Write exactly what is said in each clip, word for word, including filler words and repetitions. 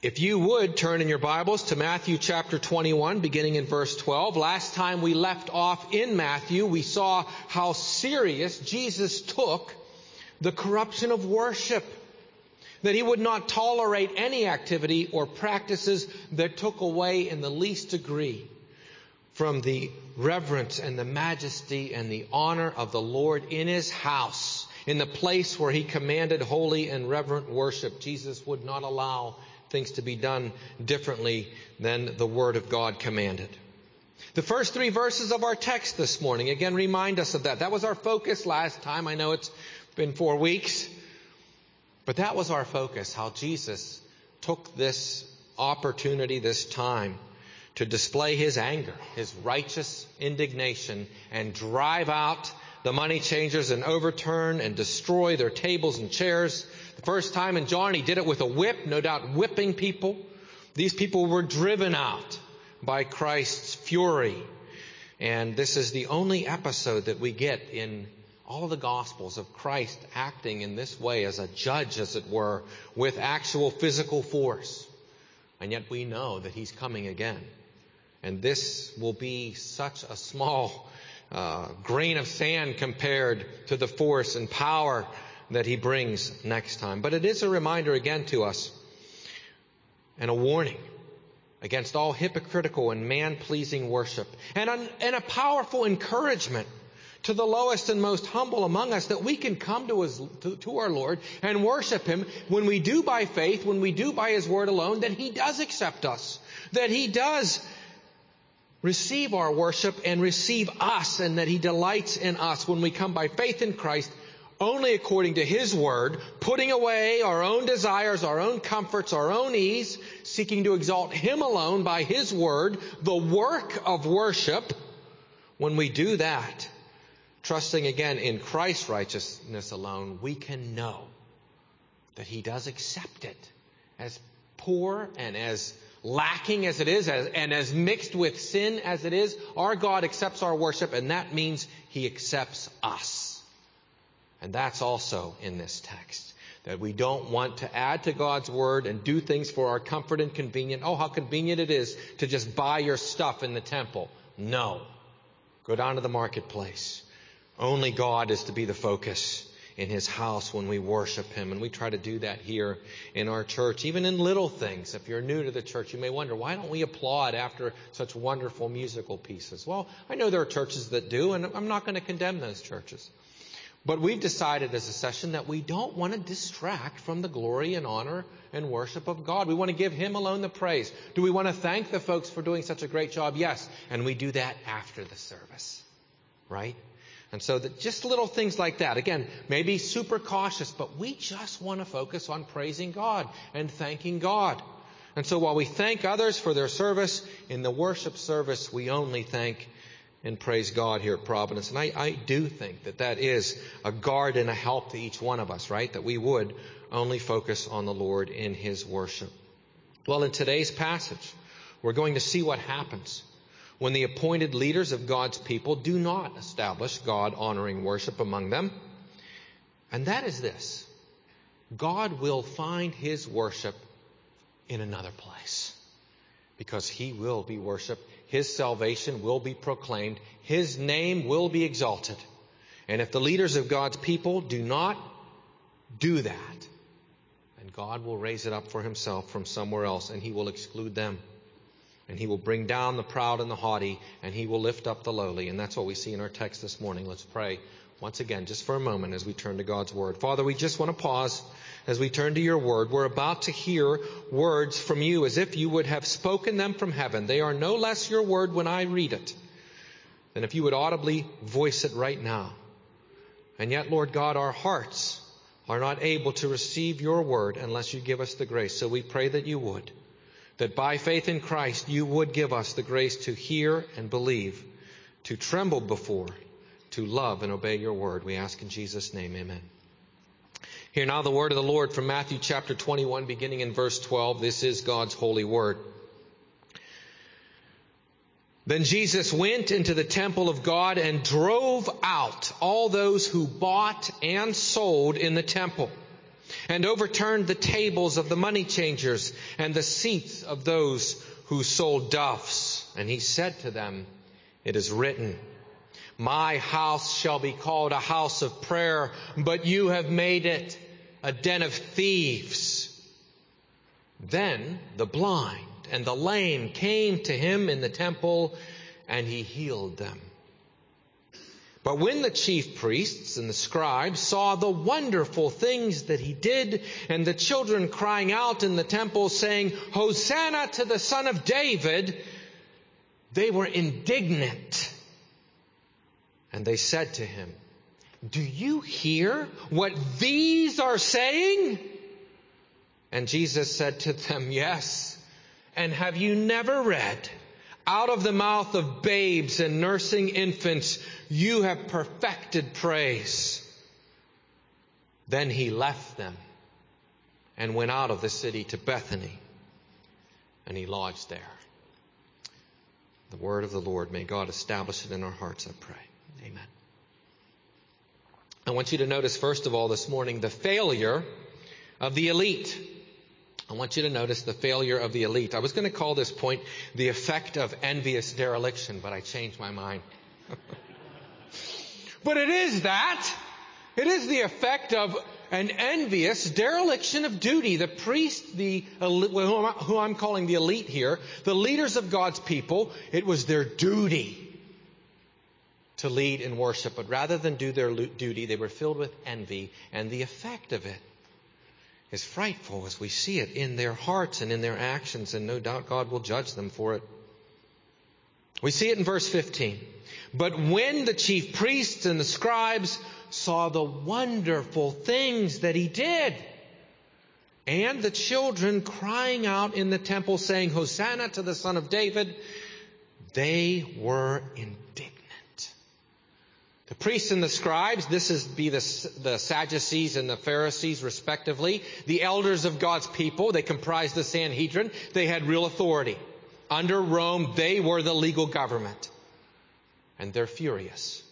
If you would turn in your Bibles to Matthew chapter twenty-one, beginning in verse twelve. Last time we left off in Matthew, we saw how serious Jesus took the corruption of worship. That he would not tolerate any activity or practices that took away in the least degree from the reverence and the majesty and the honor of the Lord in his house, in the place where he commanded holy and reverent worship. Jesus would not allow things to be done differently than the Word of God commanded. The first three verses of our text this morning, again, remind us of that. That was our focus last time. I know it's been four weeks, but that was our focus, how Jesus took this opportunity, this time, to display his anger, his righteous indignation, and drive out the money changers and overturn and destroy their tables and chairs. The first time in John, he did it with a whip, no doubt whipping people. These people were driven out by Christ's fury. And this is the only episode that we get in all of the Gospels of Christ acting in this way as a judge, as it were, with actual physical force. And yet we know that he's coming again. And this will be such a small uh, grain of sand compared to the force and power that he brings next time. But it is a reminder again to us and a warning against all hypocritical and man-pleasing worship, and a, and a powerful encouragement to the lowest and most humble among us, that we can come to, his, to, to our Lord and worship him when we do by faith, when we do by his word alone, that he does accept us, that he does receive our worship and receive us, and that he delights in us when we come by faith in Christ, only according to his word, putting away our own desires, our own comforts, our own ease, seeking to exalt him alone by his word, the work of worship. When we do that, trusting again in Christ's righteousness alone, we can know that he does accept it, as poor and as lacking as it is, as, and as mixed with sin as it is. Our God accepts our worship, and that means he accepts us. And that's also in this text, that we don't want to add to God's word and do things for our comfort and convenience. Oh, how convenient it is to just buy your stuff in the temple. No. Go down to the marketplace. Only God is to be the focus in his house when we worship him. And we try to do that here in our church, even in little things. If you're new to the church, you may wonder, why don't we applaud after such wonderful musical pieces? Well, I know there are churches that do, and I'm not going to condemn those churches. But we've decided as a session that we don't want to distract from the glory and honor and worship of God. We want to give him alone the praise. Do we want to thank the folks for doing such a great job? Yes. And we do that after the service, right? And so that just little things like that, again, maybe super cautious, but we just want to focus on praising God and thanking God. And so while we thank others for their service, in the worship service, we only thank and praise God here at Providence. And I, I do think that that is a guard and a help to each one of us, right? That we would only focus on the Lord in his worship. Well, in today's passage, we're going to see what happens when the appointed leaders of God's people do not establish God-honoring worship among them. And that is this: God will find his worship in another place, because he will be worshiped. His salvation will be proclaimed. His name will be exalted. And if the leaders of God's people do not do that, then God will raise it up for himself from somewhere else, and he will exclude them. And he will bring down the proud and the haughty, and he will lift up the lowly. And that's what we see in our text this morning. Let's pray once again, just for a moment, as we turn to God's word. Father, we just want to pause as we turn to your word. We're about to hear words from you as if you would have spoken them from heaven. They are no less your word when I read it than if you would audibly voice it right now. And yet, Lord God, our hearts are not able to receive your word unless you give us the grace. So we pray that you would, that by faith in Christ, you would give us the grace to hear and believe, to tremble before, to love and obey your word. We ask in Jesus' name, amen. Hear now the word of the Lord from Matthew chapter twenty-one, beginning in verse twelve. This is God's holy word. Then Jesus went into the temple of God and drove out all those who bought and sold in the temple, and overturned the tables of the money changers and the seats of those who sold doves. And he said to them, "It is written, my house shall be called a house of prayer, but you have made it a den of thieves." Then the blind and the lame came to him in the temple, and he healed them. But when the chief priests and the scribes saw the wonderful things that he did, and the children crying out in the temple, saying, "Hosanna to the Son of David," they were indignant. And they said to him, "Do you hear what these are saying?" And Jesus said to them, "Yes. And have you never read, out of the mouth of babes and nursing infants, you have perfected praise?" Then he left them and went out of the city to Bethany, and he lodged there. The word of the Lord. May God establish it in our hearts, I pray. Amen. I want you to notice, first of all, this morning, the failure of the elite. I want you to notice the failure of the elite. I was going to call this point the effect of envious dereliction, but I changed my mind. But it is that. It is the effect of an envious dereliction of duty. The priest, the who I'm calling the elite here, the leaders of God's people, it was their duty to lead in worship. But rather than do their duty, they were filled with envy. And the effect of it is frightful as we see it in their hearts and in their actions. And no doubt God will judge them for it. We see it in verse fifteen. But when the chief priests and the scribes saw the wonderful things that he did, and the children crying out in the temple saying, "Hosanna to the Son of David," they were indignant. The priests and the scribes, this is be the, the Sadducees and the Pharisees respectively, the elders of God's people. They comprised the Sanhedrin. They had real authority. Under Rome, they were the legal government. And they're furious.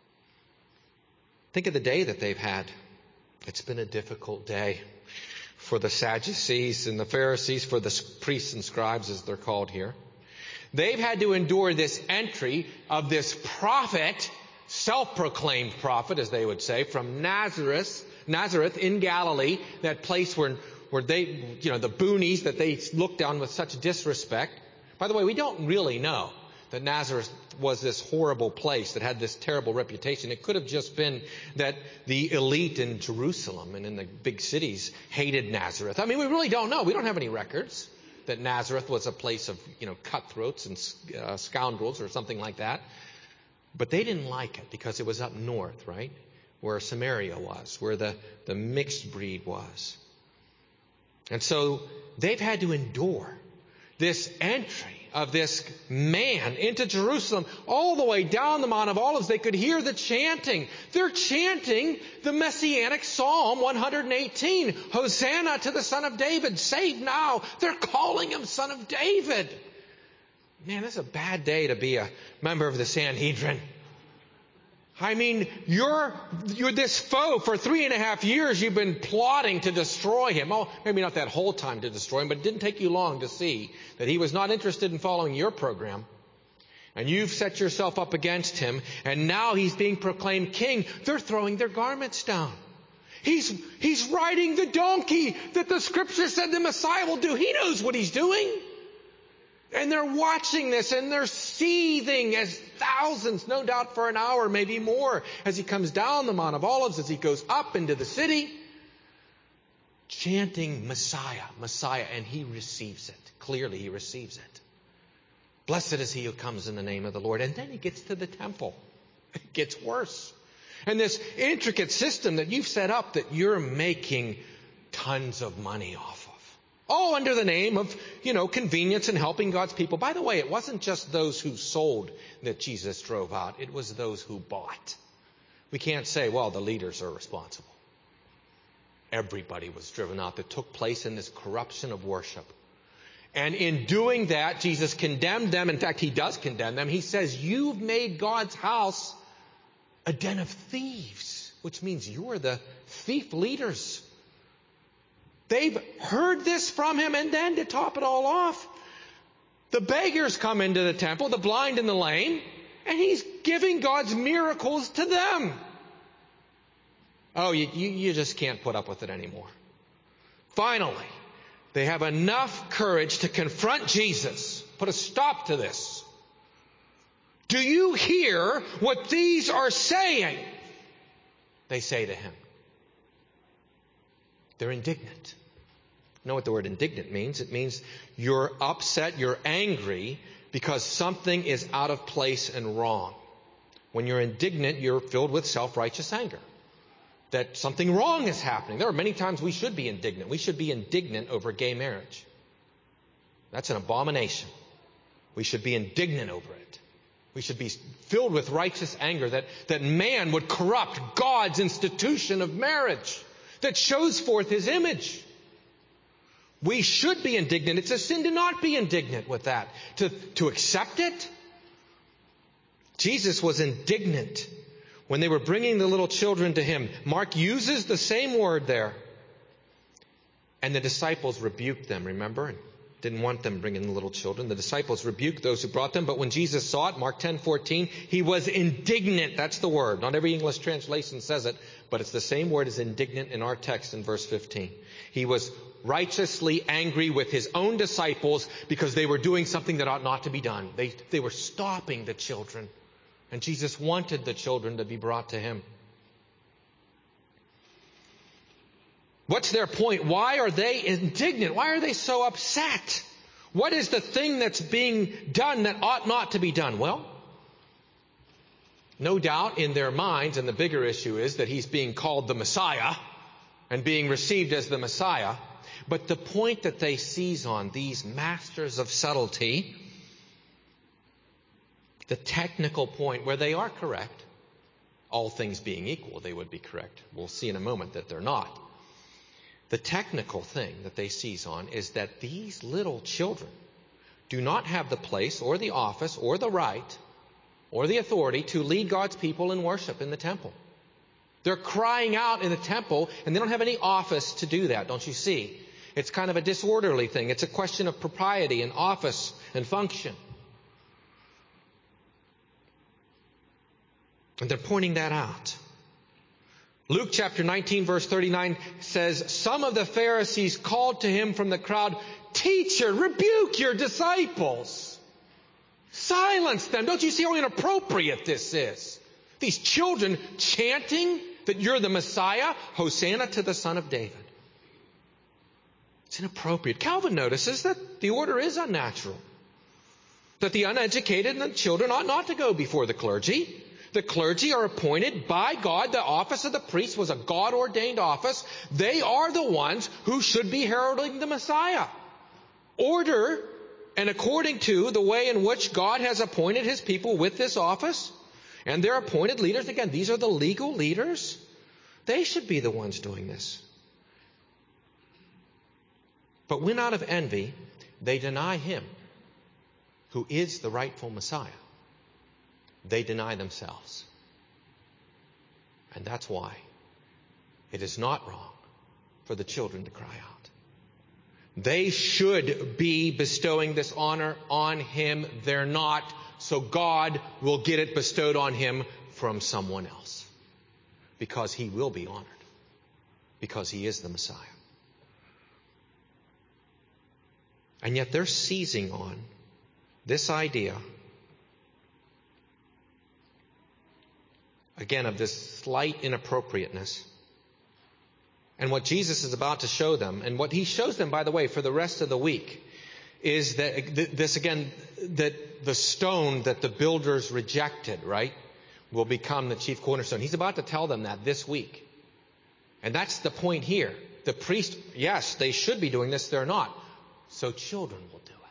Think of the day that they've had. It's been a difficult day for the Sadducees and the Pharisees, for the priests and scribes as they're called here. They've had to endure this entry of this prophet, self-proclaimed prophet, as they would say, from Nazareth, Nazareth in Galilee, that place where, where they, you know, the boonies that they looked down with such disrespect. By the way, we don't really know that Nazareth was this horrible place that had this terrible reputation. It could have just been that the elite in Jerusalem and in the big cities hated Nazareth. I mean, we really don't know. We don't have any records that Nazareth was a place of, you know, cutthroats and uh, scoundrels or something like that. But they didn't like it because it was up north, right? Where Samaria was, where the, the mixed breed was. And so they've had to endure this entry of this man into Jerusalem, all the way down the Mount of Olives. They could hear the chanting. They're chanting the Messianic Psalm one eighteen. Hosanna to the Son of David. Save now. They're calling him Son of David. Man, this is a bad day to be a member of the Sanhedrin. I mean, you're, you're this foe. For three and a half years, you've been plotting to destroy him. Oh, maybe not that whole time to destroy him, but it didn't take you long to see that he was not interested in following your program. And you've set yourself up against him, and now he's being proclaimed king. They're throwing their garments down. He's, he's riding the donkey that the scripture said the Messiah will do. He knows what he's doing. And they're watching this, and they're seething as thousands, no doubt for an hour, maybe more, as he comes down the Mount of Olives, as he goes up into the city, chanting Messiah, Messiah, and he receives it. Clearly he receives it. Blessed is he who comes in the name of the Lord. And then he gets to the temple. It gets worse. And this intricate system that you've set up that you're making tons of money off of. All under the name of, you know, convenience and helping God's people. By the way, it wasn't just those who sold that Jesus drove out. It was those who bought. We can't say, well, the leaders are responsible. Everybody was driven out. That took place in this corruption of worship. And in doing that, Jesus condemned them. In fact, he does condemn them. He says, you've made God's house a den of thieves, which means you're the thief leaders. They've heard this from him, and then to top it all off, the beggars come into the temple, the blind and the lame, and he's giving God's miracles to them. Oh, you, you, you just can't put up with it anymore. Finally, they have enough courage to confront Jesus. Put a stop to this. Do you hear what these are saying? They say to him. They're indignant. You know what the word indignant means? It means you're upset, you're angry because something is out of place and wrong. When you're indignant, you're filled with self-righteous anger. That something wrong is happening. There are many times we should be indignant. We should be indignant over gay marriage. That's an abomination. We should be indignant over it. We should be filled with righteous anger that, that man would corrupt God's institution of marriage that shows forth his image. We should be indignant. It's a sin to not be indignant with that. To, to accept it. Jesus was indignant when they were bringing the little children to him. Mark uses the same word there. And the disciples rebuked them, remember? Didn't want them bringing the little children. The disciples rebuked those who brought them. But when Jesus saw it, Mark ten fourteen, he was indignant. That's the word. Not every English translation says it, but it's the same word as indignant in our text in verse fifteen. He was righteously angry with his own disciples because they were doing something that ought not to be done. They, they were stopping the children. And Jesus wanted the children to be brought to him. What's their point? Why are they indignant? Why are they so upset? What is the thing that's being done that ought not to be done? Well, no doubt in their minds, and the bigger issue is that he's being called the Messiah and being received as the Messiah. But the point that they seize on, these masters of subtlety, the technical point where they are correct, all things being equal, they would be correct. We'll see in a moment that they're not. The technical thing that they seize on is that these little children do not have the place or the office or the right or the authority to lead God's people in worship in the temple. They're crying out in the temple, and they don't have any office to do that, don't you see? It's kind of a disorderly thing. It's a question of propriety and office and function. And they're pointing that out. Luke chapter nineteen verse thirty-nine says, some of the Pharisees called to him from the crowd, "Teacher, rebuke your disciples. Silence them." Don't you see how inappropriate this is? These children chanting that you're the Messiah, Hosanna to the Son of David. It's inappropriate. Calvin notices that the order is unnatural. That the uneducated and the children ought not to go before the clergy. The clergy are appointed by God. The office of the priest was a God-ordained office. They are the ones who should be heralding the Messiah. Order, and according to the way in which God has appointed his people with this office, and their appointed leaders, again, these are the legal leaders, they should be the ones doing this. But when out of envy, they deny him who is the rightful Messiah. They deny themselves. And that's why it is not wrong for the children to cry out. They should be bestowing this honor on him. They're not. So God will get it bestowed on him from someone else. Because he will be honored. Because he is the Messiah. And yet they're seizing on this idea, again, of this slight inappropriateness. And what Jesus is about to show them, and what he shows them, by the way, for the rest of the week, is that this, again, that the stone that the builders rejected, right, will become the chief cornerstone. He's about to tell them that this week. And that's the point here. The priest, yes, they should be doing this, they're not. So children will do it.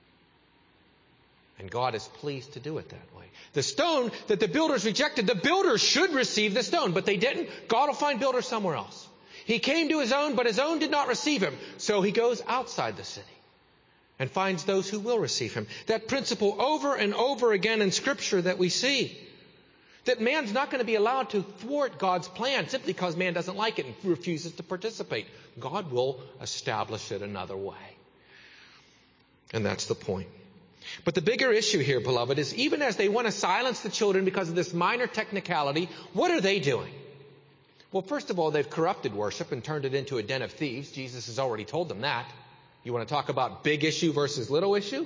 And God is pleased to do it that way. The stone that the builders rejected, the builders should receive the stone, but they didn't. God will find builders somewhere else. He came to his own, but his own did not receive him. So he goes outside the city and finds those who will receive him. That principle over and over again in Scripture that we see. That man's not going to be allowed to thwart God's plan simply because man doesn't like it and refuses to participate. God will establish it another way. And that's the point. But the bigger issue here, beloved, is even as they want to silence the children because of this minor technicality, what are they doing? Well, first of all, they've corrupted worship and turned it into a den of thieves. Jesus has already told them that. You want to talk about big issue versus little issue?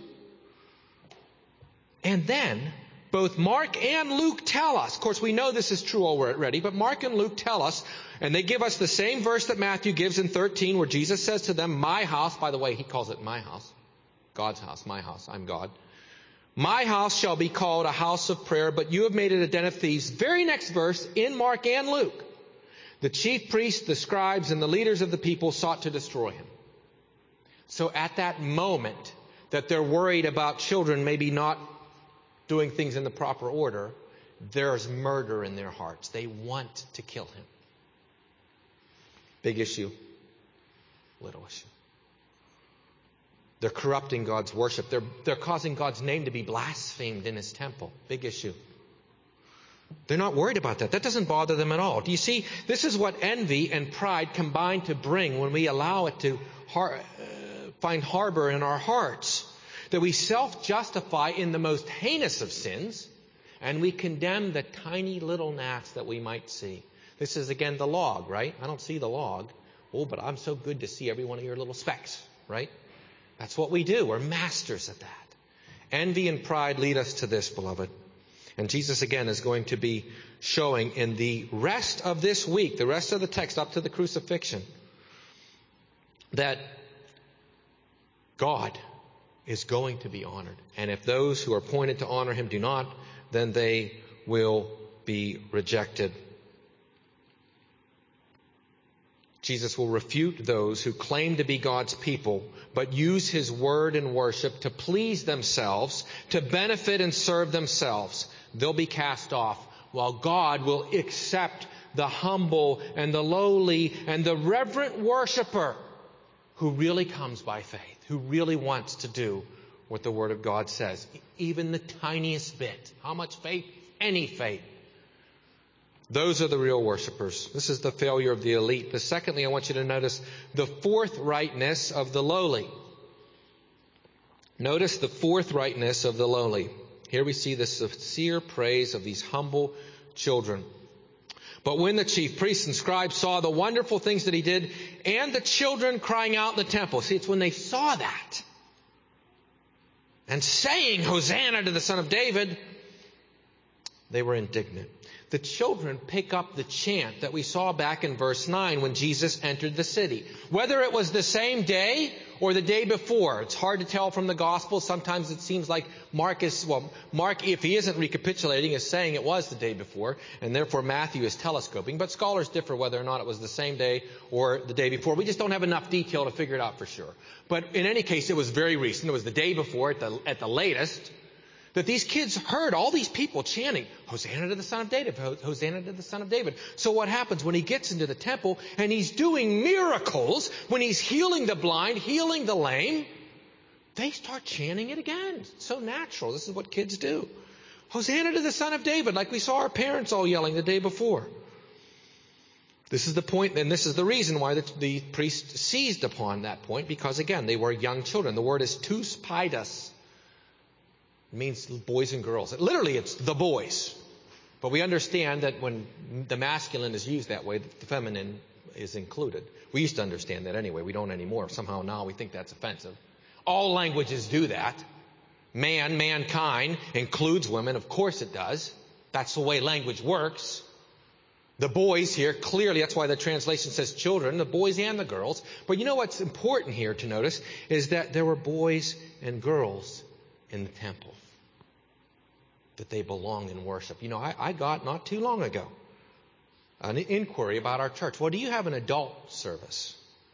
And then both Mark and Luke tell us, of course we know this is true already, but Mark and Luke tell us, and they give us the same verse that Matthew gives in thirteen, where Jesus says to them, my house, by the way, he calls it my house, God's house, my house, I'm God. My house shall be called a house of prayer, but you have made it a den of thieves. Very next verse in Mark and Luke. The chief priests, the scribes, and the leaders of the people sought to destroy him. So at that moment that they're worried about children maybe not doing things in the proper order, there's murder in their hearts. They want to kill him. Big issue, little issue. They're corrupting God's worship. They're, they're causing God's name to be blasphemed in his temple. Big issue. They're not worried about that. That doesn't bother them at all. Do you see? This is what envy and pride combine to bring when we allow it to har- uh, find harbor in our hearts. That we self-justify in the most heinous of sins, and we condemn the tiny little gnats that we might see. This is, again, the log, right? I don't see the log. Oh, but I'm so good to see every one of your little specks, right? That's what we do. We're masters at that. Envy and pride lead us to this, beloved. And Jesus, again, is going to be showing in the rest of this week, the rest of the text up to the crucifixion, that God is going to be honored. And if those who are appointed to honor him do not, then they will be rejected. Jesus will refute those who claim to be God's people, but use his word and worship to please themselves, to benefit and serve themselves. They'll be cast off, while God will accept the humble and the lowly and the reverent worshiper who really comes by faith, who really wants to do what the Word of God says, even the tiniest bit. How much faith? Any faith. Those are the real worshipers. This is the failure of the elite. But secondly, I want you to notice the forthrightness of the lowly. Notice the forthrightness of the lowly. Here we see the sincere praise of these humble children. But when the chief priests and scribes saw the wonderful things that he did, and the children crying out in the temple. See, it's when they saw that and saying, Hosanna to the Son of David, they were indignant. The children pick up the chant that we saw back in verse nine when Jesus entered the city. Whether it was the same day or the day before, it's hard to tell from the Gospels. Sometimes it seems like Mark is, well, Mark, if he isn't recapitulating, is saying it was the day before, and therefore Matthew is telescoping. But scholars differ whether or not it was the same day or the day before. We just don't have enough detail to figure it out for sure. But in any case, it was very recent. It was the day before at the, at the latest. That these kids heard all these people chanting, Hosanna to the Son of David, Hosanna to the Son of David. So what happens when he gets into the temple and he's doing miracles, when he's healing the blind, healing the lame, they start chanting it again. It's so natural. This is what kids do. Hosanna to the Son of David, like we saw our parents all yelling the day before. This is the point, and this is the reason why the, the priest seized upon that point, because again, they were young children. The word is tous paidas. It means boys and girls. It, literally, it's the boys. But we understand that when the masculine is used that way, the feminine is included. We used to understand that anyway. We don't anymore. Somehow now we think that's offensive. All languages do that. Man, mankind, includes women. Of course it does. That's the way language works. The boys here, clearly, that's why the translation says children, the boys and the girls. But you know what's important here to notice is that there were boys and girls in the temple, that they belong in worship. You know, I, I got not too long ago an inquiry about our church. Well, do you have an adult service?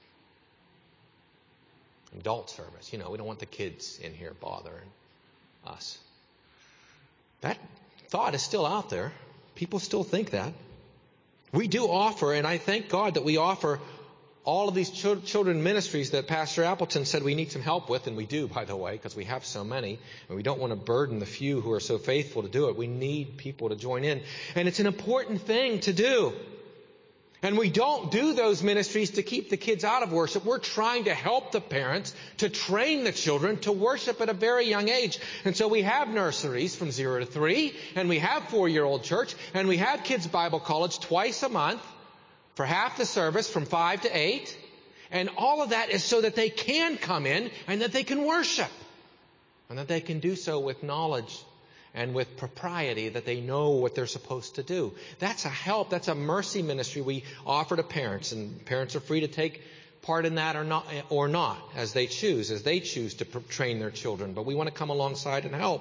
Adult service. You know, we don't want the kids in here bothering us. That thought is still out there. People still think that. We do offer, and I thank God that we offer all of these ch- children ministries that Pastor Appleton said we need some help with, and we do, by the way, because we have so many, and we don't want to burden the few who are so faithful to do it. We need people to join in. And it's an important thing to do. And we don't do those ministries to keep the kids out of worship. We're trying to help the parents to train the children to worship at a very young age. And so we have nurseries from zero to three, and we have four-year-old church, and we have kids' Bible college twice a month for half the service from five to eight. And all of that is so that they can come in and that they can worship. And that they can do so with knowledge and with propriety, that they know what they're supposed to do. That's a help. That's a mercy ministry we offer to parents. And parents are free to take part in that or not, or not as they choose, as they choose to train their children. But we want to come alongside and help.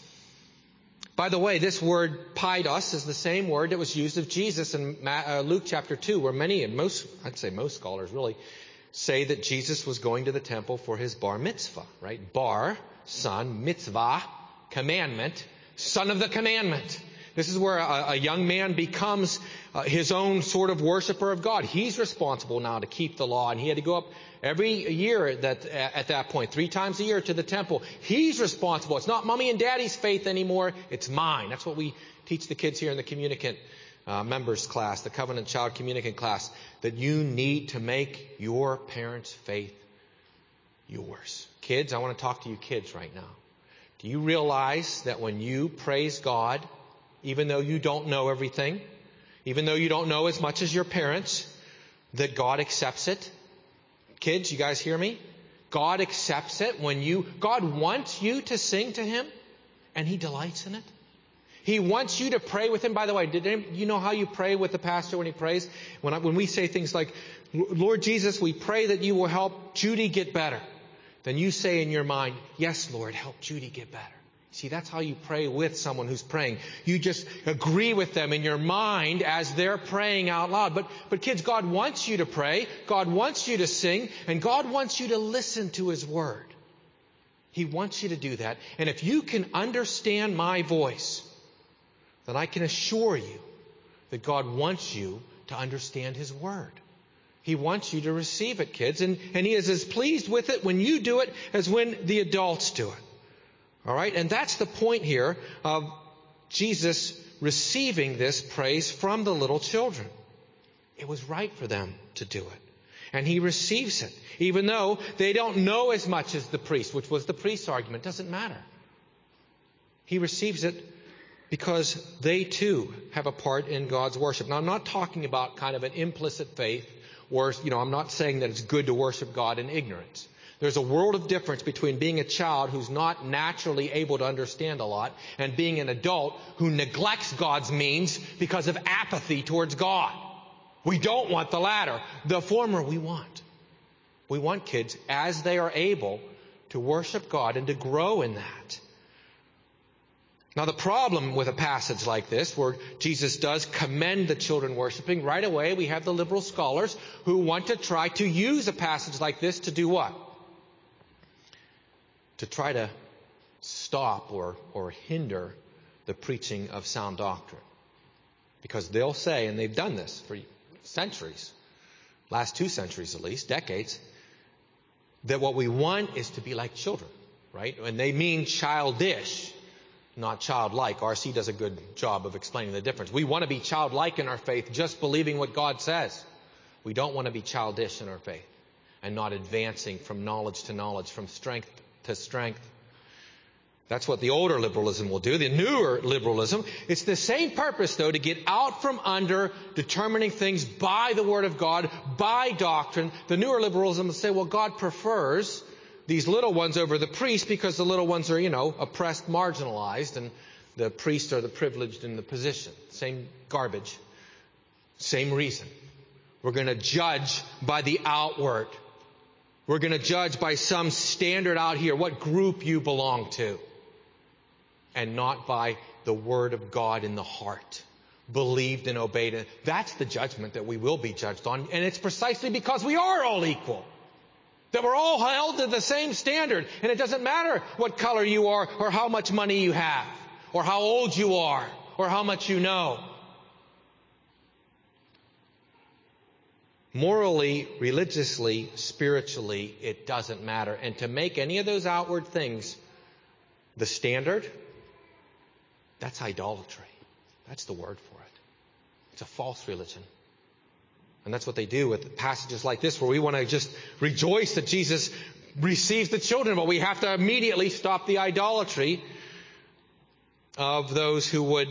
By the way, this word paidos is the same word that was used of Jesus in Luke chapter two, where many, and most, I'd say most scholars really, say that Jesus was going to the temple for his bar mitzvah, right? Bar, son, mitzvah, commandment, son of the commandment. This is where a, a young man becomes uh, his own sort of worshiper of God. He's responsible now to keep the law, and he had to go up every year that at that point, three times a year to the temple. He's responsible. It's not mommy and daddy's faith anymore. It's mine. That's what we teach the kids here in the communicant uh, members class, the covenant child communicant class, that you need to make your parents' faith yours. Kids, I want to talk to you kids right now. Do you realize that when you praise God, even though you don't know everything, even though you don't know as much as your parents, that God accepts it? Kids, you guys hear me? God accepts it when you, God wants you to sing to Him, and He delights in it. He wants you to pray with Him. By the way, did any, you know how you pray with the pastor when he prays? When, I, when we say things like, Lord Jesus, we pray that you will help Judy get better. Then you say in your mind, yes, Lord, help Judy get better. See, that's how you pray with someone who's praying. You just agree with them in your mind as they're praying out loud. But, but kids, God wants you to pray. God wants you to sing. And God wants you to listen to His Word. He wants you to do that. And if you can understand my voice, then I can assure you that God wants you to understand His Word. He wants you to receive it, kids. And, and He is as pleased with it when you do it as when the adults do it. All right? And that's the point here of Jesus receiving this praise from the little children. It was right for them to do it. And He receives it. Even though they don't know as much as the priest, which was the priest's argument. Doesn't matter. He receives it because they too have a part in God's worship. Now, I'm not talking about kind of an implicit faith, or, you know, I'm not saying that it's good to worship God in ignorance. There's a world of difference between being a child who's not naturally able to understand a lot and being an adult who neglects God's means because of apathy towards God. We don't want the latter. The former we want. We want kids, as they are able, to worship God and to grow in that. Now, the problem with a passage like this, where Jesus does commend the children worshiping, right away we have the liberal scholars who want to try to use a passage like this to do what? To try to stop or, or hinder the preaching of sound doctrine. Because they'll say, and they've done this for centuries, last two centuries at least, decades, that what we want is to be like children, right? And they mean childish, not childlike. R C does a good job of explaining the difference. We want to be childlike in our faith, just believing what God says. We don't want to be childish in our faith and not advancing from knowledge to knowledge, from strength to strength. That's what the older liberalism will do. The newer liberalism, it's the same purpose, though, to get out from under determining things by the Word of God, by doctrine. The newer liberalism will say, well, God prefers these little ones over the priest because the little ones are, you know, oppressed, marginalized, and the priests are the privileged in the position. Same garbage. Same reason. We're going to judge by the outward. We're going to judge by some standard out here, what group you belong to, and not by the Word of God in the heart, believed and obeyed. That's the judgment that we will be judged on, and it's precisely because we are all equal, that we're all held to the same standard, and it doesn't matter what color you are, or how much money you have, or how old you are, or how much you know. Morally, religiously, spiritually, it doesn't matter. And to make any of those outward things the standard, that's idolatry. That's the word for it. It's a false religion. And that's what they do with passages like this, where we want to just rejoice that Jesus receives the children, but we have to immediately stop the idolatry of those who would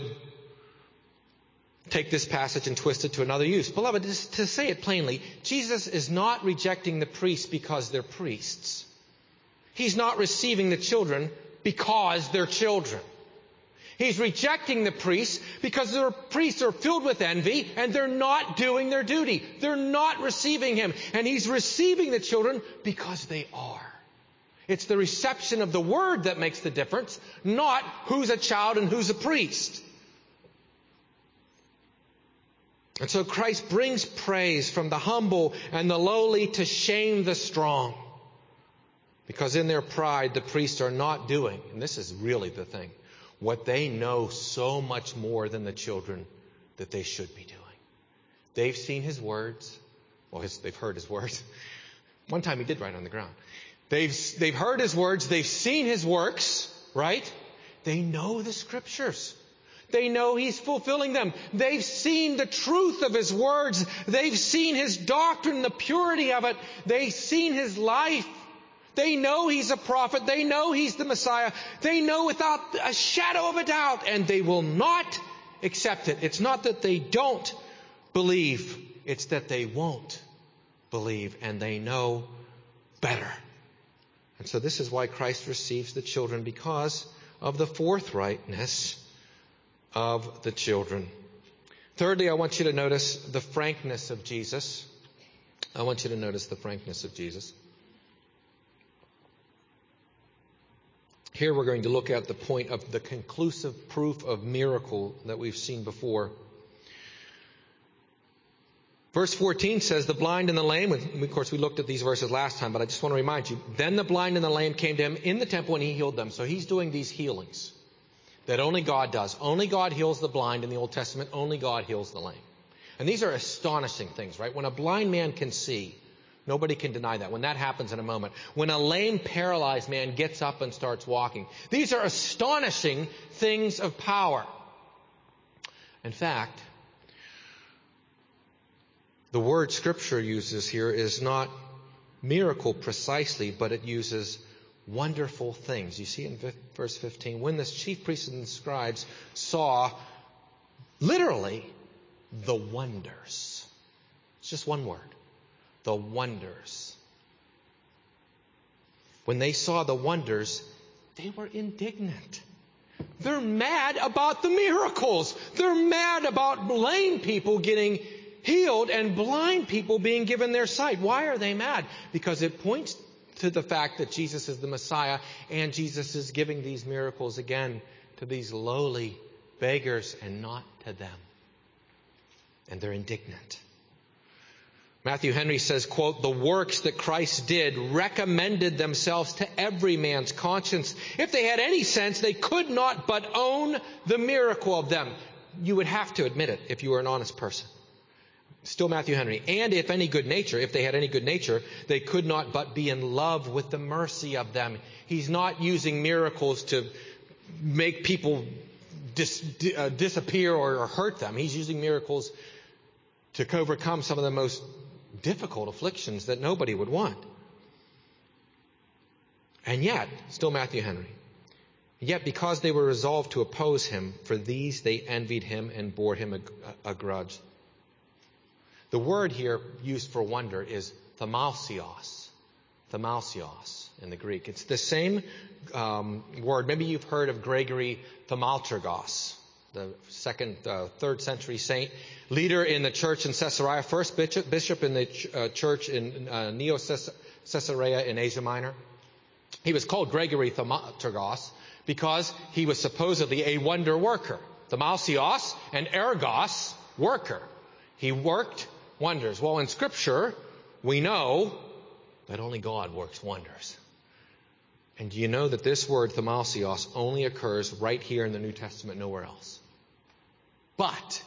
take this passage and twist it to another use. Beloved, to say it plainly, Jesus is not rejecting the priests because they're priests. He's not receiving the children because they're children. He's rejecting the priests because the priests are filled with envy and they're not doing their duty. They're not receiving him. And he's receiving the children because they are. It's the reception of the word that makes the difference, not who's a child and who's a priest. And so Christ brings praise from the humble and the lowly to shame the strong. Because in their pride, the priests are not doing, and this is really the thing, what they know so much more than the children that they should be doing. They've seen his words. Well, his, they've heard his words. One time he did write on the ground. They've, they've heard his words. They've seen his works, right? They know the scriptures. They know he's fulfilling them. They've seen the truth of his words. They've seen his doctrine, the purity of it. They've seen his life. They know he's a prophet. They know he's the Messiah. They know without a shadow of a doubt, and they will not accept it. It's not that they don't believe. It's that they won't believe, and they know better. And so this is why Christ receives the children, because of the forthrightness of the children. Thirdly, I want you to notice the frankness of Jesus. I want you to notice the frankness of Jesus. Here we're going to look at the point of the conclusive proof of miracle that we've seen before. Verse fourteen says, the blind and the lame, and of course we looked at these verses last time, but I just want to remind you, then the blind and the lame came to him in the temple and he healed them. So he's doing these healings that only God does. Only God heals the blind in the Old Testament. Only God heals the lame. And these are astonishing things, right? When a blind man can see, nobody can deny that. When that happens in a moment. When a lame, paralyzed man gets up and starts walking. These are astonishing things of power. In fact, the word Scripture uses here is not miracle precisely, but it uses wonderful things. You see in verse fifteen, when the chief priests and the scribes saw literally the wonders. It's just one word. The wonders. When they saw the wonders, they were indignant. They're mad about the miracles. They're mad about lame people getting healed and blind people being given their sight. Why are they mad? Because it points to the fact that Jesus is the Messiah, and Jesus is giving these miracles again to these lowly beggars and not to them. And they're indignant. Matthew Henry says, quote, the works that Christ did recommended themselves to every man's conscience. If they had any sense, they could not but own the miracle of them. You would have to admit it if you were an honest person. Still Matthew Henry. And if any good nature, if they had any good nature, they could not but be in love with the mercy of them. He's not using miracles to make people dis, uh, disappear or, or hurt them. He's using miracles to overcome some of the most difficult afflictions that nobody would want. And yet, still Matthew Henry, yet because they were resolved to oppose him, for these they envied him and bore him a, a grudge. The word here used for wonder is thamalsios. Thamalsios in the Greek. It's the same um, word. Maybe you've heard of Gregory Thaumaturgos, the second, uh, third century saint, leader in the church in Caesarea, first bishop, bishop in the ch- uh, church in uh, Neo-Caesarea in Asia Minor. He was called Gregory Thaumaturgos because he was supposedly a wonder worker. Thamalsios and ergos, worker. He worked wonders. Well, in Scripture, we know that only God works wonders. And do you know that this word thamalsios only occurs right here in the New Testament, nowhere else? But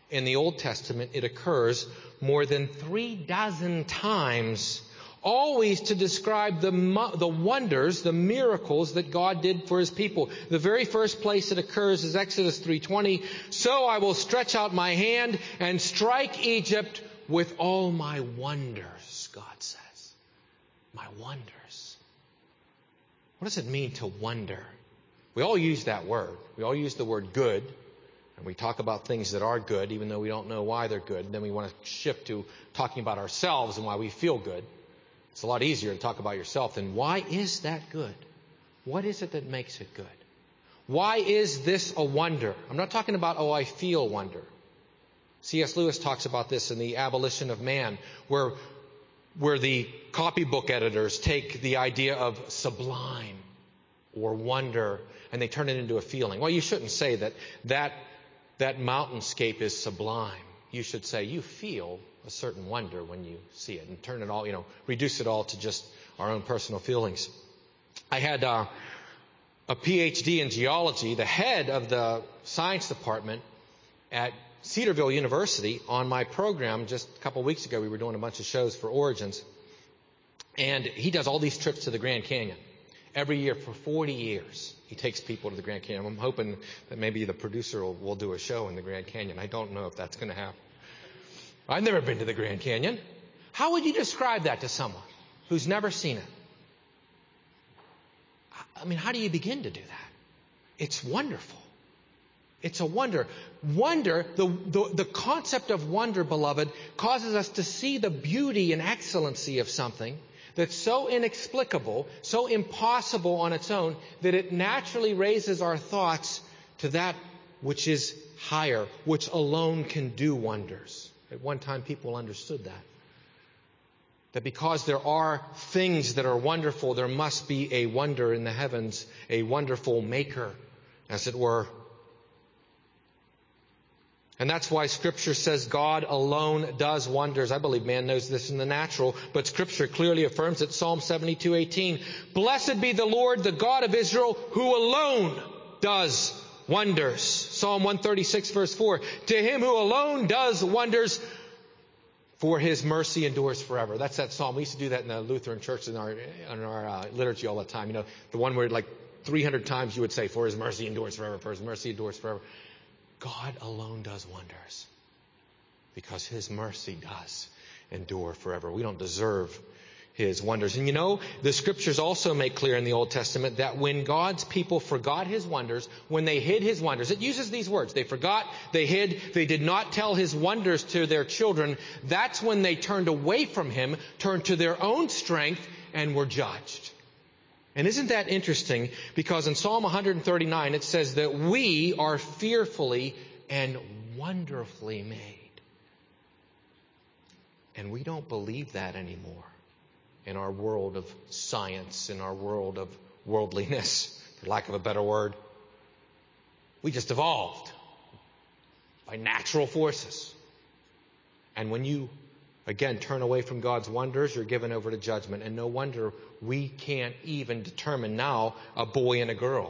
in the Old Testament, it occurs more than three dozen times, always to describe the, the wonders, the miracles that God did for his people. The very first place it occurs is Exodus three twenty. So I will stretch out my hand and strike Egypt with all my wonders, God says. My wonders. What does it mean to wonder? We all use that word. We all use the word good. And we talk about things that are good, even though we don't know why they're good. And then we want to shift to talking about ourselves and why we feel good. It's a lot easier to talk about yourself than why is that good? What is it that makes it good? Why is this a wonder? I'm not talking about, oh, I feel wonder. C S Lewis talks about this in The Abolition of Man, where, where the copybook editors take the idea of sublime or wonder and they turn it into a feeling. Well, you shouldn't say that that, that mountainscape is sublime. You should say you feel a certain wonder when you see it, and turn it all, you know, reduce it all to just our own personal feelings. I had uh, a P H D in geology, the head of the science department at Cedarville University on my program just a couple weeks ago. We were doing a bunch of shows for Origins, and he does all these trips to the Grand Canyon every year for forty years. He takes people to the Grand Canyon. I'm hoping that maybe the producer will, will do a show in the Grand Canyon. I don't know if that's going to happen. I've never been to the Grand Canyon. How would you describe that to someone who's never seen it? I mean, how do you begin to do that? It's wonderful. It's a wonder. Wonder, the, the, the concept of wonder, beloved, causes us to see the beauty and excellency of something that's so inexplicable, so impossible on its own, that it naturally raises our thoughts to that which is higher, which alone can do wonders. At one time, people understood that. That because there are things that are wonderful, there must be a wonder in the heavens, a wonderful maker, as it were. And that's why Scripture says God alone does wonders. I believe man knows this in the natural, but Scripture clearly affirms it. Psalm seventy-two eighteen. Blessed be the Lord, the God of Israel, who alone does wonders. Psalm one thirty-six verse four. To him who alone does wonders, for his mercy endures forever. That's that psalm. We used to do that in the Lutheran church in our, in our uh, liturgy all the time. You know, the one where like three hundred times you would say, for his mercy endures forever, for his mercy endures forever. God alone does wonders because his mercy does endure forever. We don't deserve his wonders. And you know, the Scriptures also make clear in the Old Testament that when God's people forgot his wonders, when they hid his wonders, it uses these words. They forgot, they hid, they did not tell his wonders to their children. That's when they turned away from him, turned to their own strength, and were judged. And isn't that interesting? Because in Psalm one thirty-nine it says that we are fearfully and wonderfully made. And we don't believe that anymore in our world of science, in our world of worldliness, for lack of a better word. We just evolved by natural forces. And when you, again, turn away from God's wonders, you're given over to judgment. And no wonder we can't even determine now a boy and a girl.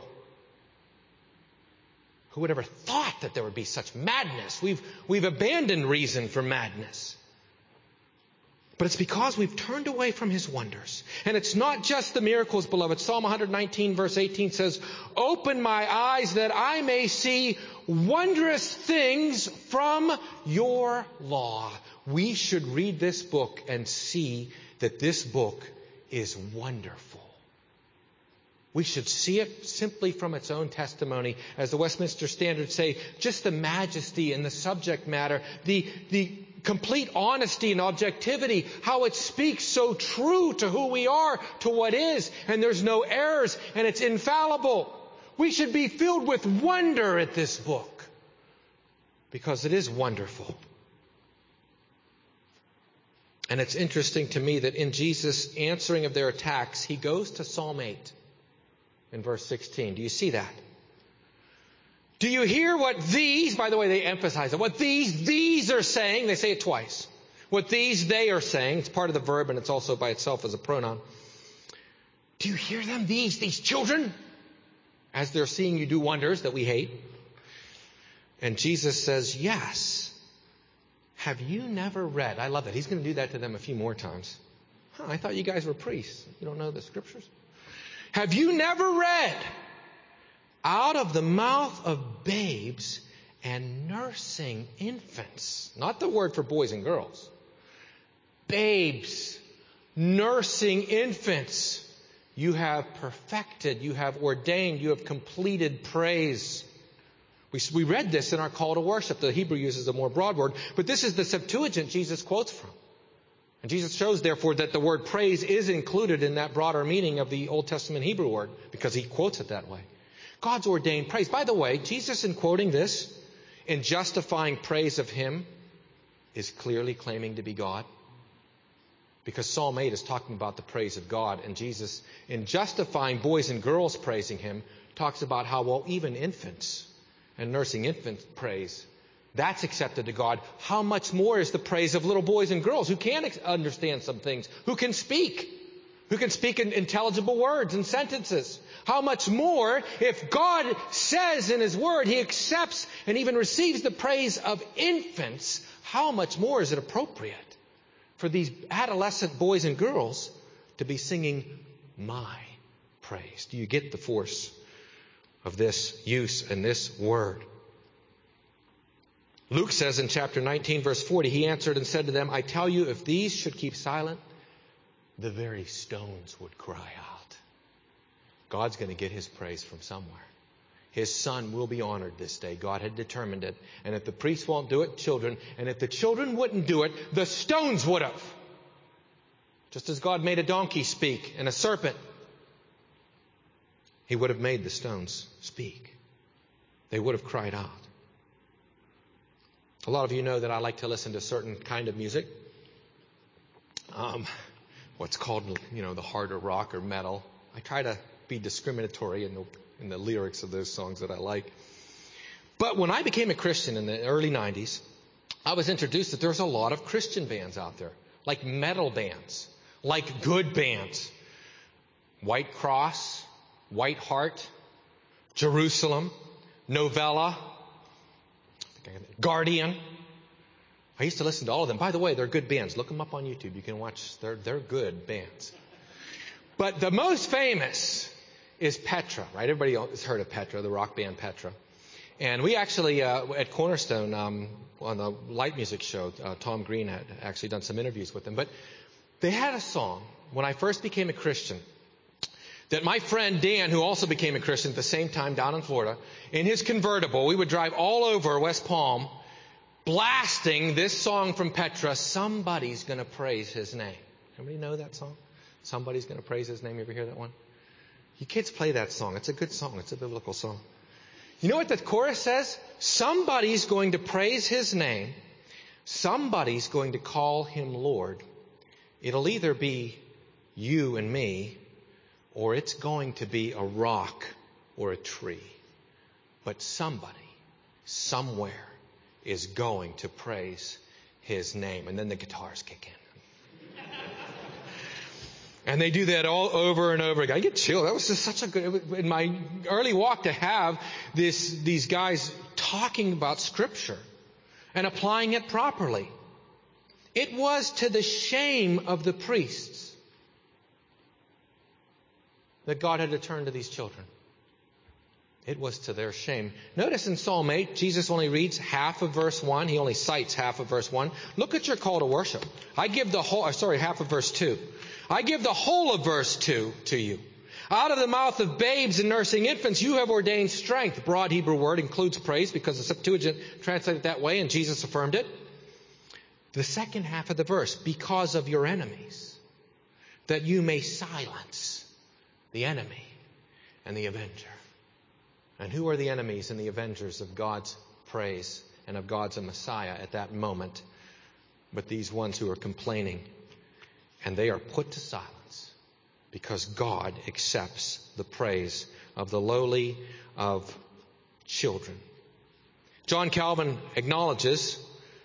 Who would ever thought that there would be such madness? We've, we've abandoned reason for madness. But it's because we've turned away from his wonders. And it's not just the miracles, beloved. Psalm one nineteen verse eighteen says, open my eyes that I may see wondrous things from your law. We should read this book and see that this book is wonderful. We should see it simply from its own testimony. As the Westminster Standards say, just the majesty and the subject matter, the, the complete honesty and objectivity, how it speaks so true to who we are, to what is, and there's no errors, and it's infallible. We should be filled with wonder at this book because it is wonderful. And it's interesting to me that in Jesus' answering of their attacks, he goes to Psalm eight in verse sixteen. Do you see that? Do you hear what these, by the way, they emphasize it, what these, these are saying? They say it twice. What these, they are saying. It's part of the verb and it's also by itself as a pronoun. Do you hear them? These, these children? As they're seeing you do wonders that we hate. And Jesus says, yes. have you never read? I love that. He's going to do that to them a few more times. Huh, I thought you guys were priests. You don't know the scriptures? Have you never read, out of the mouth of babes and nursing infants? Not the word for boys and girls. Babes, nursing infants. You have perfected, you have ordained, you have completed praise. We, we read this in our call to worship. The Hebrew uses a more broad word, but this is the Septuagint Jesus quotes from. And Jesus shows, therefore, that the word praise is included in that broader meaning of the Old Testament Hebrew word, because he quotes it that way. God's ordained praise. By the way, Jesus, in quoting this, in justifying praise of him, is clearly claiming to be God. Because Psalm eight is talking about the praise of God, and Jesus, in justifying boys and girls praising him, talks about how, well, even infants and nursing infant praise, that's accepted to God. How much more is the praise of little boys and girls who can ex- understand some things, who can speak, who can speak in intelligible words and sentences? How much more, if God says in his word he accepts and even receives the praise of infants, how much more is it appropriate for these adolescent boys and girls to be singing my praise? Do you get the force of this use and this word? Luke says in chapter nineteen, verse forty, he answered and said to them, I tell you, if these should keep silent, the very stones would cry out. God's going to get his praise from somewhere. His son will be honored this day. God had determined it. And if the priests won't do it, children. And if the children wouldn't do it, the stones would have. Just as God made a donkey speak and a serpent, he would have made the stones speak. They would have cried out. A lot of you know that I like to listen to a certain kind of music. Um, what's called, you know, the harder rock or metal. I try to be discriminatory in the in the lyrics of those songs that I like. But when I became a Christian in the early nineties, I was introduced that there's a lot of Christian bands out there, like metal bands, like good bands. White Cross, White Heart, Jerusalem, Novella, Guardian. I used to listen to all of them. By the way, they're good bands. Look them up on YouTube. You can watch. They're, they're good bands. But the most famous is Petra, right? Everybody has heard of Petra, the rock band Petra. And we actually, uh, at Cornerstone, um, on the light music show, uh, Tom Green had actually done some interviews with them. But they had a song, when I first became a Christian, that my friend Dan, who also became a Christian at the same time down in Florida, in his convertible, we would drive all over West Palm, blasting this song from Petra, Somebody's Gonna Praise His Name. Everybody know that song? Somebody's Gonna Praise His Name. You ever hear that one? You kids play that song. It's a good song. It's a biblical song. You know what the chorus says? Somebody's going to praise his name. Somebody's going to call him Lord. It'll either be you and me, or it's going to be a rock or a tree. But somebody, somewhere, is going to praise his name. And then the guitars kick in. And they do that all over and over again. I get chilled. That was just such a good, in my early walk, to have this, these guys talking about Scripture and applying it properly. It was to the shame of the priests that God had to turn to these children. It was to their shame. Notice in Psalm eight, Jesus only reads half of verse one. He only cites half of verse one. Look at your call to worship. I give the whole, sorry, half of verse two. I give the whole of verse two to you. Out of the mouth of babes and nursing infants, you have ordained strength. Broad Hebrew word includes praise because the Septuagint translated it that way and Jesus affirmed it. The second half of the verse, because of your enemies, that you may silence the enemy and the avenger. And who are the enemies and the avengers of God's praise and of God's Messiah at that moment? But these ones who are complaining. And they are put to silence because God accepts the praise of the lowly of children. John Calvin acknowledges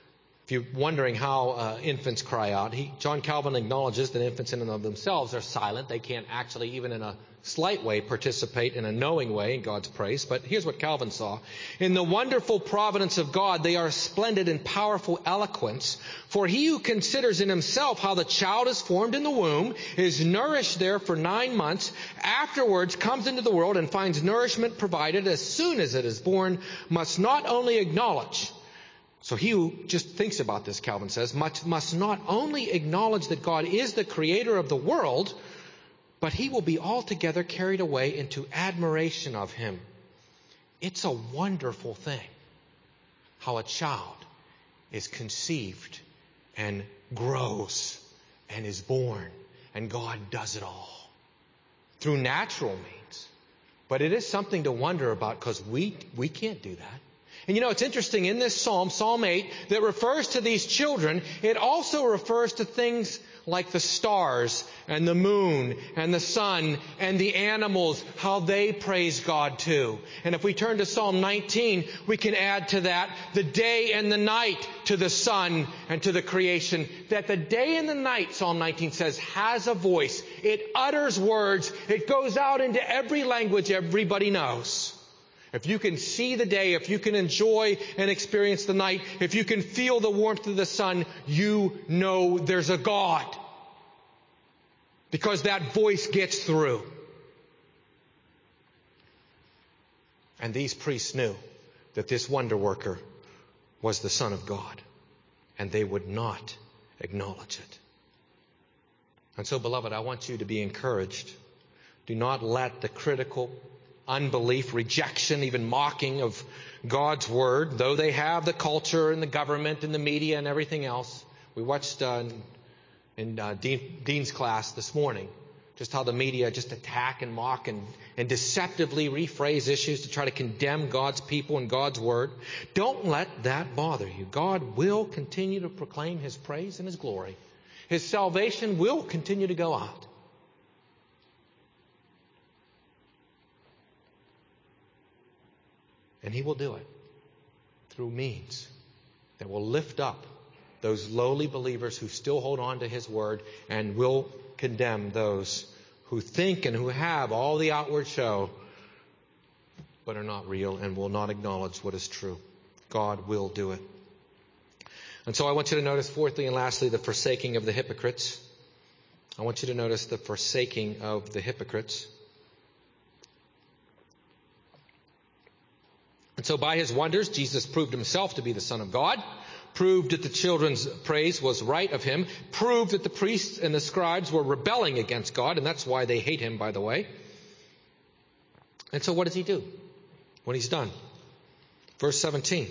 If you're wondering how uh, infants cry out, he, John Calvin acknowledges that infants in and of themselves are silent. They can't actually, even in a slight way, participate in a knowing way in God's praise. But here's what Calvin saw. In the wonderful providence of God, they are splendid in powerful eloquence. For he who considers in himself how the child is formed in the womb, is nourished there for nine months, afterwards comes into the world and finds nourishment provided as soon as it is born, must not only acknowledge, so he who just thinks about this, Calvin says, must, must not only acknowledge that God is the creator of the world, but he will be altogether carried away into admiration of him. It's a wonderful thing how a child is conceived and grows and is born, and God does it all through natural means. But it is something to wonder about, because we, we can't do that. And you know, it's interesting, in this psalm, Psalm eight, that refers to these children, it also refers to things like the stars and the moon and the sun and the animals, how they praise God too. And if we turn to Psalm nineteen, we can add to that the day and the night to the sun and to the creation. That the day and the night, Psalm nineteen says, has a voice. It utters words. It goes out into every language everybody knows. If you can see the day, if you can enjoy and experience the night, if you can feel the warmth of the sun, you know there's a God. Because that voice gets through. And these priests knew that this wonder worker was the Son of God. And they would not acknowledge it. And so, beloved, I want you to be encouraged. Do not let the critical unbelief, rejection, even mocking of God's Word, though they have the culture and the government and the media and everything else. We watched uh, in uh, Dean, Dean's class this morning just how the media just attack and mock and, and deceptively rephrase issues to try to condemn God's people and God's Word. Don't let that bother you. God will continue to proclaim His praise and His glory. His salvation will continue to go out. And He will do it through means that will lift up those lowly believers who still hold on to His Word, and will condemn those who think and who have all the outward show but are not real and will not acknowledge what is true. God will do it. And so I want you to notice, fourthly and lastly, the forsaking of the hypocrites. I want you to notice the forsaking of the hypocrites. And so by His wonders, Jesus proved Himself to be the Son of God, proved that the children's praise was right of Him, proved that the priests and the scribes were rebelling against God, and that's why they hate Him, by the way. And so what does He do when He's done? Verse seventeen.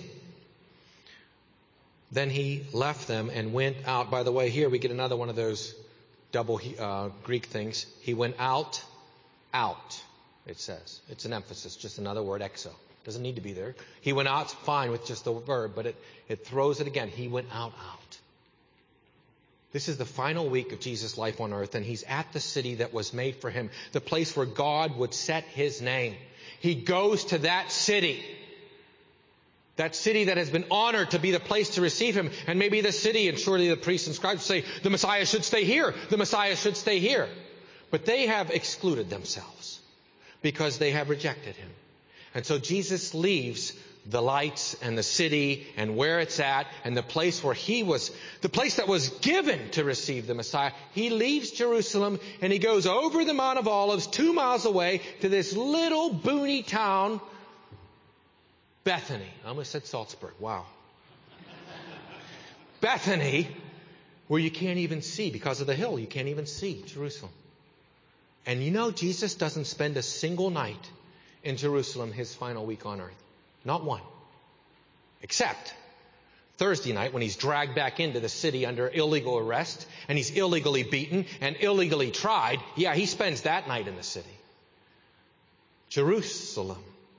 Then He left them and went out. By the way, here we get another one of those double uh, Greek things. He went out, out, it says. It's an emphasis, just another word, exo. Doesn't need to be there. He went out, fine with just the verb, but it, it throws it again. He went out, out. This is the final week of Jesus' life on earth, and He's at the city that was made for Him, the place where God would set His name. He goes to that city. That city that has been honored to be the place to receive Him. And maybe the city, and surely the priests and scribes say, the Messiah should stay here. The Messiah should stay here. But they have excluded themselves because they have rejected Him. And so Jesus leaves the lights and the city and where it's at and the place where He was, the place that was given to receive the Messiah. He leaves Jerusalem and He goes over the Mount of Olives, two miles away, to this little boony town, Bethany. I almost said Salzburg. Wow. Bethany, where you can't even see, because of the hill, you can't even see Jerusalem. And you know, Jesus doesn't spend a single night in Jerusalem His final week on earth. Not one. Except Thursday night, when He's dragged back into the city under illegal arrest, and He's illegally beaten and illegally tried. Yeah, He spends that night in the city. Jerusalem.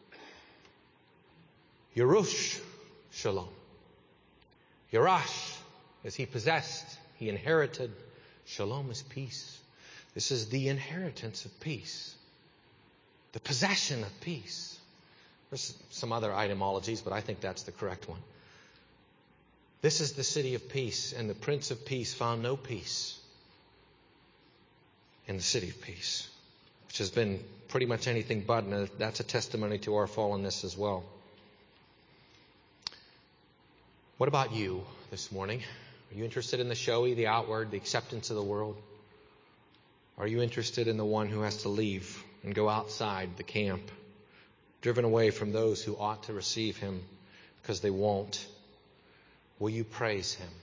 Yerush Shalom. Yerash, as He possessed, He inherited. Shalom is peace. This is the inheritance of peace. The possession of peace. There's some other etymologies, but I think that's the correct one. This is the city of peace, and the Prince of Peace found no peace in the city of peace, which has been pretty much anything but, and that's a testimony to our fallenness as well. What about you this morning? Are you interested in the showy, the outward, the acceptance of the world? Are you interested in the one who has to leave and go outside the camp, driven away from those who ought to receive him because they won't? Will you praise him?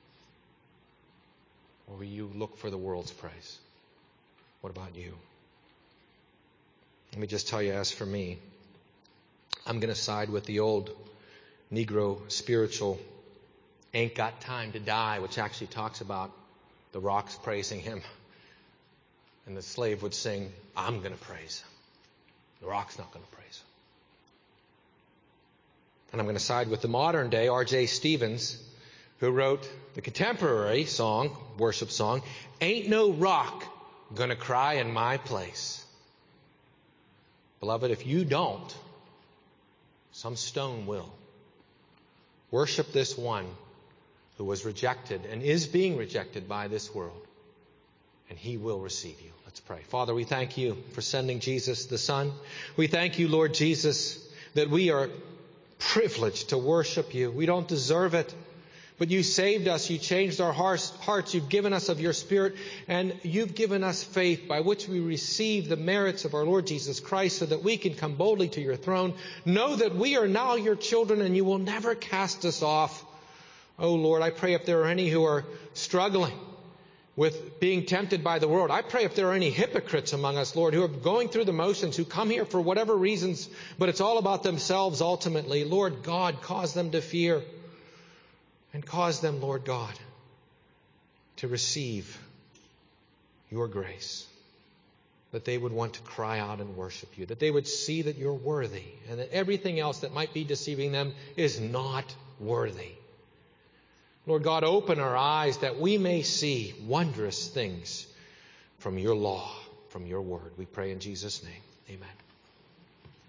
Or will you look for the world's praise? What about you? Let me just tell you, as for me, I'm going to side with the old Negro spiritual, ain't got time to die, which actually talks about the rocks praising him. And the slave would sing, I'm going to praise him. The rock's not going to praise him. And I'm going to side with the modern day R J Stevens, who wrote the contemporary song, worship song, Ain't No Rock Gonna Cry in My Place. Beloved, if you don't, some stone will. Worship this one who was rejected and is being rejected by this world, and he will receive you. Let's pray. Father, we thank you for sending Jesus the Son. We thank you, Lord Jesus, that we are privileged to worship you. We don't deserve it, but you saved us. You changed our hearts. You've given us of your Spirit, and you've given us faith by which we receive the merits of our Lord Jesus Christ so that we can come boldly to your throne. Know that we are now your children, and you will never cast us off. Oh, Lord, I pray if there are any who are struggling with being tempted by the world, I pray if there are any hypocrites among us, Lord, who are going through the motions, who come here for whatever reasons, but it's all about themselves ultimately. Lord God, cause them to fear, and cause them, Lord God, to receive your grace, that they would want to cry out and worship you, that they would see that you're worthy, and that everything else that might be deceiving them is not worthy. Lord God, open our eyes that we may see wondrous things from your law, from your word. We pray in Jesus' name. Amen.